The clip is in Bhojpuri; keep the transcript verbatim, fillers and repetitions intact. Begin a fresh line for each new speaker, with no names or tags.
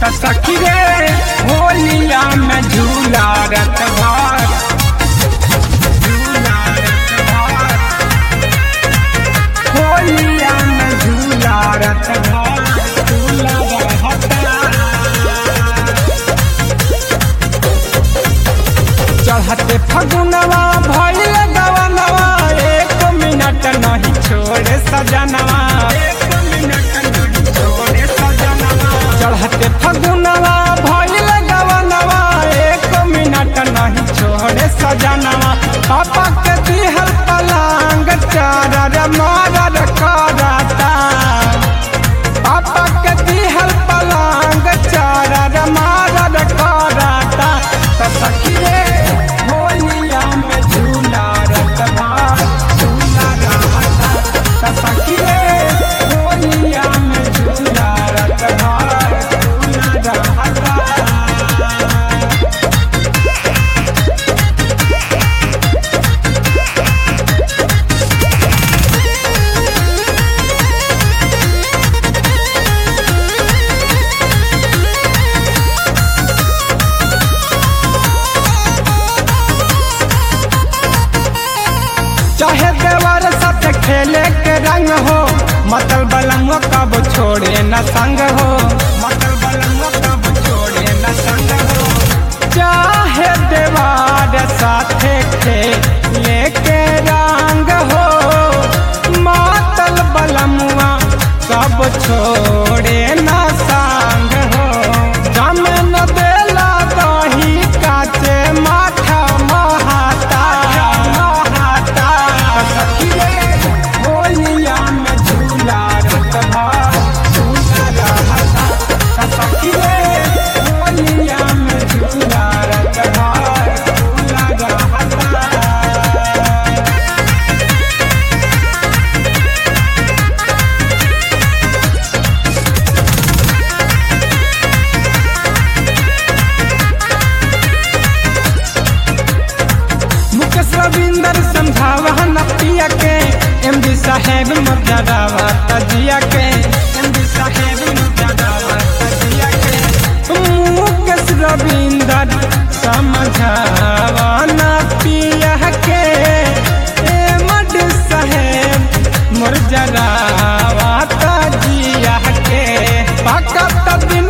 सखी रे होलिया में झूला रत भर झूला रत भर होलिया में झूला रत भर झूला रहता चढ़ते फगुनवा भइल गवनवा एक मिनट नहीं छोड़े सजनवा एक मिनट नहीं छोड़े सजनवा चढ़ते फगुनवा भइल गवनवा एक मिनट नहीं छोड़े सजनवा पापा के दिहल पलंग चारर मारर करता पापा के दिहल पलंग चारर मारर करता तो सखी रे होलिया में झूला रत भर झूला रहता तो सखी रे होलिया में झूला रत भर झूला रहता चाहे देवर साथ खेले के रंग हो मतल बलंग कब छोड़े न संग हो मतल बलंग कब छोड़े न संग हो चाहे देवर साथ खेले के रंग हो मतल बलमुआ कब छोड़े न संग हो जम न देला दही काचे माथा महाता सखी रे होलिया में झूला रत भर झूला रहता सखी रे होलिया में झूला रत भर झूला रहता मुकेश रविंदर समझावा न पिया के एमडी साहेब मर्यादावा तजिया के एमडी साहेब मर्यादावा तजिया के मुकेश रविंदर समझावा न पिया के एमडी साहेब मर्यादावा तजिया के पाका दिन